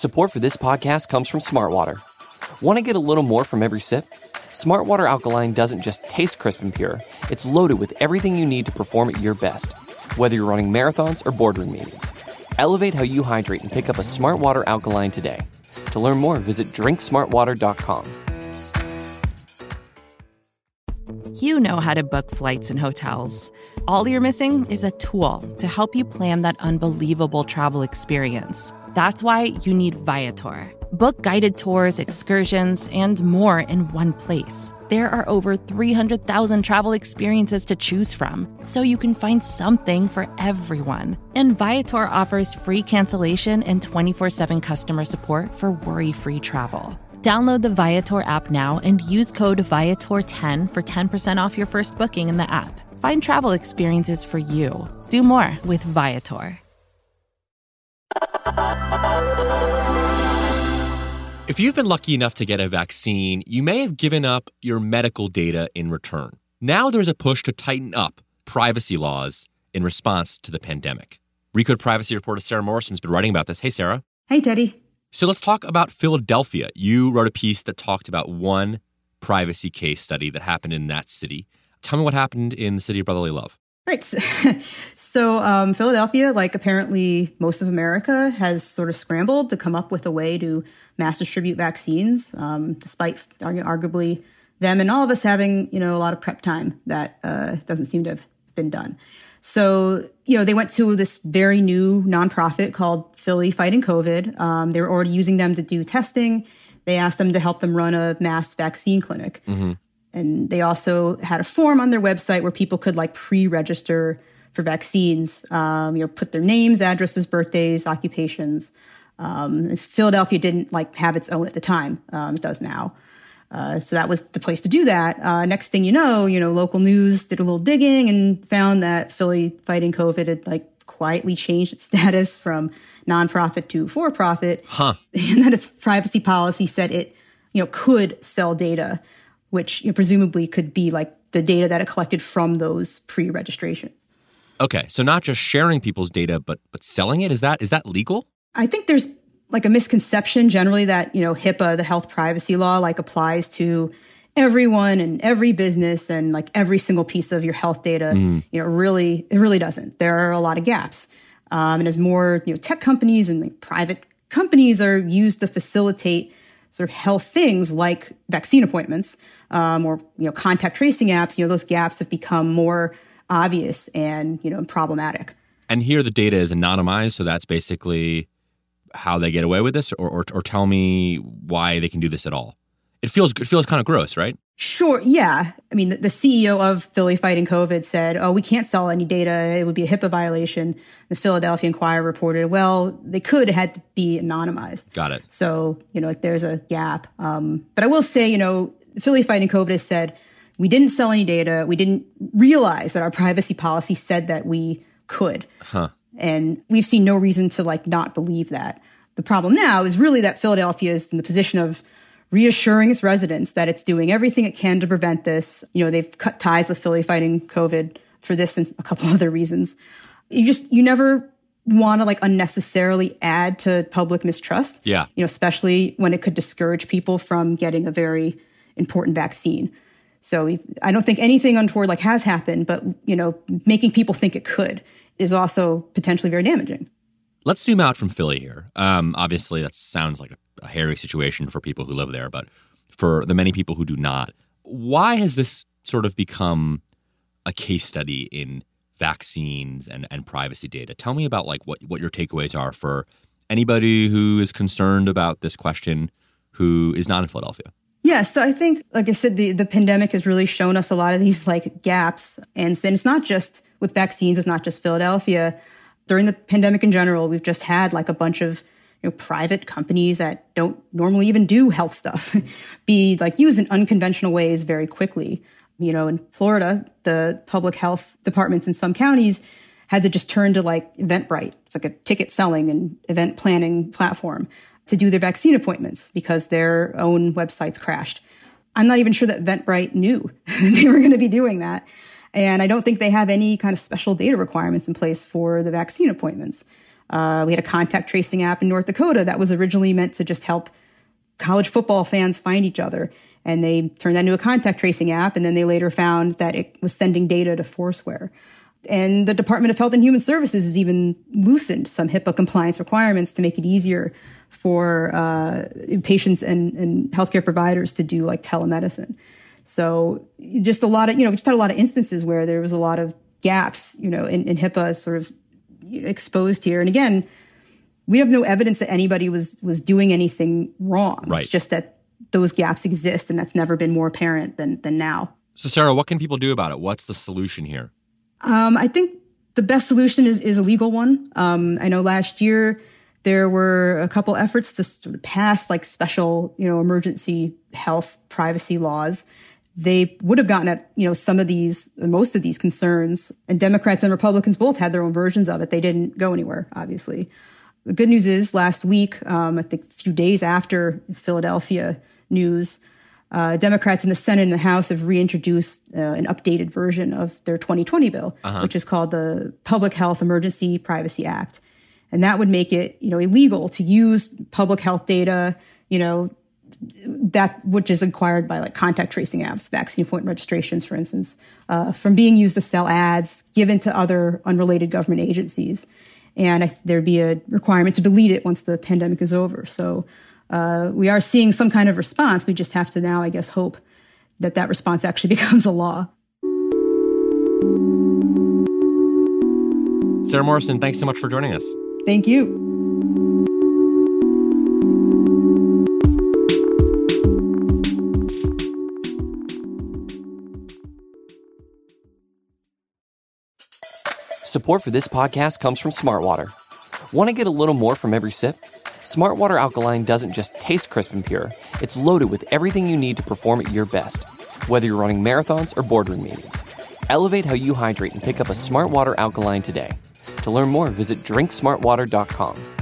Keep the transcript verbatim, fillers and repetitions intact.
Support for this podcast comes from Smartwater. Want to get a little more from every sip? Smartwater Alkaline doesn't just taste crisp and pure. It's loaded with everything you need to perform at your best, whether you're running marathons or boardroom meetings. Elevate how you hydrate and pick up a Smartwater Alkaline today. To learn more, visit drink smart water dot com. You know how to book flights and hotels. All you're missing is a tool to help you plan that unbelievable travel experience. That's why you need Viator. Book guided tours, excursions, and more in one place. There are over three hundred thousand travel experiences to choose from, so you can find something for everyone. And Viator offers free cancellation and twenty-four seven customer support for worry-free travel. Download the Viator app now and use code Viator ten for ten percent off your first booking in the app. Find travel experiences for you. Do more with Viator. If you've been lucky enough to get a vaccine, you may have given up your medical data in return. Now there's a push to tighten up privacy laws in response to the pandemic. Recode privacy reporter Sarah Morrison's been writing about this. Hey, Sarah. Hey, Teddy. So let's talk about Philadelphia. You wrote a piece that talked about one privacy case study that happened in that city. Tell me what happened in the city of brotherly love. Right. So um, Philadelphia, like apparently most of America, has sort of scrambled to come up with a way to mass distribute vaccines, um, despite arguably them and all of us having, you know, a lot of prep time that uh, doesn't seem to have been done. So, you know, they went to this very new nonprofit called Philly Fighting COVID. Um, they were already using them to do testing. They asked them to help them run a mass vaccine clinic. Mm-hmm. And they also had a form on their website where people could like pre-register for vaccines, um, you know, put their names, addresses, birthdays, occupations. Um, Philadelphia didn't like have its own at the time. Um, it does now. Uh, so that was the place to do that. Uh, next thing you know, you know, local news did a little digging and found that Philly Fighting COVID had like quietly changed its status from nonprofit to for-profit. Huh. And that its privacy policy said it, you know, could sell data, which you know, presumably could be like the data that it collected from those pre-registrations. Okay, so not just sharing people's data, but but selling it, is that is that legal? I think there's like a misconception generally that, you know, HIPAA, the health privacy law, like applies to everyone and every business and like every single piece of your health data. Mm. You know, really, it really doesn't. There are a lot of gaps. Um, and as more, you know, tech companies and like private companies are used to facilitate sort of health things like vaccine appointments um, or, you know, contact tracing apps, you know, those gaps have become more obvious and, you know, problematic. And here the data is anonymized, so that's basically how they get away with this, or, or or tell me why they can do this at all. It feels it feels kind of gross, right? Sure, yeah. I mean, the, the C E O of Philly Fighting COVID said, oh, we can't sell any data. It would be a HIPAA violation. The Philadelphia Inquirer reported, well, they could, it had to be anonymized. Got it. So, you know, there's a gap. Um, but I will say, you know, Philly Fighting COVID has said, we didn't sell any data. We didn't realize that our privacy policy said that we could. Huh. And we've seen no reason to like not believe that. The problem now is really that Philadelphia is in the position of reassuring its residents that it's doing everything it can to prevent this. You know, they've cut ties with Philly Fighting COVID for this and a couple other reasons. You just, you never want to like unnecessarily add to public mistrust. Yeah. You know, especially when it could discourage people from getting a very important vaccine. So I don't think anything untoward like has happened, but, you know, making people think it could is also potentially very damaging. Let's zoom out from Philly here. Um, obviously, that sounds like a, a hairy situation for people who live there, but for the many people who do not, why has this sort of become a case study in vaccines and, and privacy data? Tell me about like what, what your takeaways are for anybody who is concerned about this question who is not in Philadelphia. Yeah, so I think, like I said, the, the pandemic has really shown us a lot of these like gaps. And, and it's not just with vaccines, it's not just Philadelphia. During the pandemic in general, we've just had like a bunch of you know, private companies that don't normally even do health stuff be like used in unconventional ways very quickly. You know, in Florida, the public health departments in some counties had to just turn to like Eventbrite. It's like a ticket selling and event planning platform to do their vaccine appointments because their own websites crashed. I'm not even sure that Eventbrite knew they were going to be doing that. And I don't think they have any kind of special data requirements in place for the vaccine appointments. Uh, we had a contact tracing app in North Dakota that was originally meant to just help college football fans find each other. And they turned that into a contact tracing app. And then they later found that it was sending data to Foursquare. And the Department of Health and Human Services has even loosened some HIPAA compliance requirements to make it easier for uh, patients and, and healthcare providers to do like telemedicine. So just a lot of, you know, we just had a lot of instances where there was a lot of gaps, you know, in, in HIPAA sort of exposed here. And again, we have no evidence that anybody was was doing anything wrong. Right. It's just that those gaps exist, and that's never been more apparent than than now. So, Sarah, what can people do about it? What's the solution here? Um, I think the best solution is, is a legal one. Um, I know last year there were a couple efforts to sort of pass like special, you know, emergency health privacy laws. They would have gotten at, you know, some of these, most of these concerns, and Democrats and Republicans both had their own versions of it. They didn't go anywhere, obviously. The good news is last week, um, I think a few days after Philadelphia news, uh, Democrats in the Senate and the House have reintroduced uh, an updated version of their twenty twenty bill, uh-huh. which is called the Public Health Emergency Privacy Act. And that would make it, you know, illegal to use public health data, you know, that which is acquired by like contact tracing apps, vaccine appointment registrations, for instance, uh, from being used to sell ads given to other unrelated government agencies. And I, there'd be a requirement to delete it once the pandemic is over. So uh, we are seeing some kind of response. We just have to now, I guess, hope that that response actually becomes a law. Sarah Morrison, thanks so much for joining us. Thank you. Support for this podcast comes from Smartwater. Want to get a little more from every sip? Smartwater Alkaline doesn't just taste crisp and pure. It's loaded with everything you need to perform at your best, whether you're running marathons or boardroom meetings. Elevate how you hydrate and pick up a Smartwater Alkaline today. To learn more, visit drink smart water dot com.